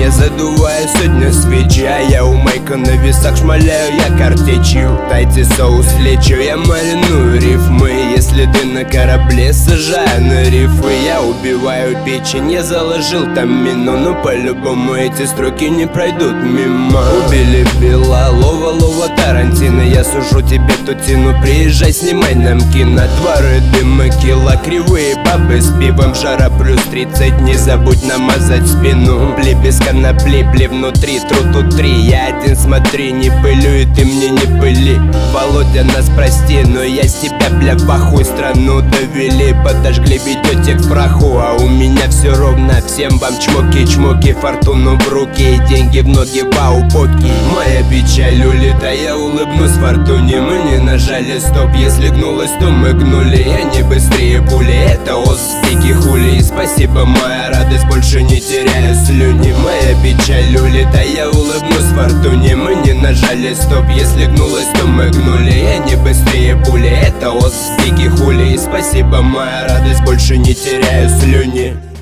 Я задуваю сегодня свечи, а я у Майка на весах шмаляю я картечью. Дайте соус лечу, я мариную рифмы. Если ты на корабле, сажаю на рифы. Я убиваю печень, я заложил там мину, но по-любому эти строки не пройдут мимо. Убили Белалова, Лова, Тарантино. Я сужу тебе тутину, приезжай, снимай нам кино. Дворы, дымы, кило, кривые бабы с пивом. Жара плюс 30, не забудь намазать спину. Пли без конопли, пли внутри, труд тут 3. Я один, смотри, не пылю и ты мне не пыли. Володя, нас прости, но я с тебя, бля, в ахуй. Страну довели, подожгли, ведет текст в праху. А у меня все ровно, всем вам чмоки-чмоки. Фортуну в руки и деньги в ноги, вау, поки. Моя печаль улетая, я улыбнусь фортуне. Мы не нажали стоп, если гнулась, то мы гнули. Я не быстрее пули, это оспики хули. И спасибо, моя радость, больше не теряю слюни. Моя печаль улетая, я улыбнусь фортуне. Мы не нажали стоп, если гнулась, то мы гнули. Я не быстрее пули, это оспики хули. И спасибо, моя радость, больше не теряю слюни.